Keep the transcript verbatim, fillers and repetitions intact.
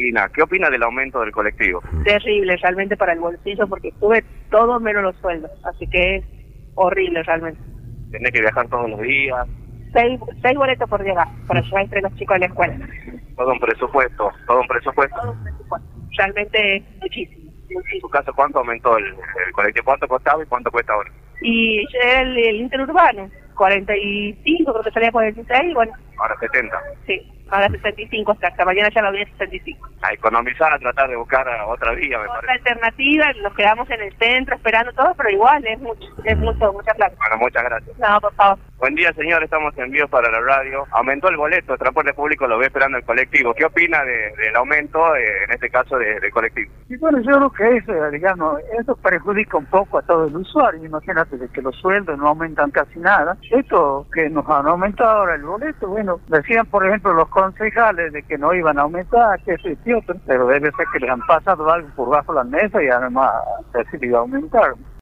Cristina, ¿qué opina del aumento del colectivo? Terrible realmente para el bolsillo porque sube todo menos los sueldos, así que es horrible realmente. Tenés que viajar todos los días. Seis, seis boletos por llegar, para llevar entre los chicos a la escuela. Todo un presupuesto, todo un presupuesto. Todo un presupuesto. Realmente muchísimo. En tu caso, ¿cuánto aumentó el, el colectivo? ¿Cuánto costaba y cuánto cuesta ahora? Y el, el interurbano, cuarenta y cinco, creo que salía cuarenta y seis, bueno. Ahora setenta. Sí, ahora sesenta y cinco, hasta mañana ya lo había sesenta y cinco. A economizar, a tratar de buscar otra vía, me Otra parece. alternativa, nos quedamos en el centro esperando todo, pero igual es mucho, es mucho, mucha plata. Bueno, muchas gracias. No, por favor. Buen día, señor, estamos en vivo para la radio. Aumentó el boleto, el transporte público lo ve esperando el colectivo. ¿Qué opina de, del aumento, eh, en este caso, de, del colectivo? Y bueno, yo creo que eso, digamos, eso perjudica un poco a todo el usuario. Imagínate de que los sueldos no aumentan casi nada. Esto que nos han aumentado ahora el boleto, bueno, decían, por ejemplo, los concejales de que no iban a aumentar, que eso y otro, pero debe ser que les han pasado algo por bajo la mesa y además decidido aumentar.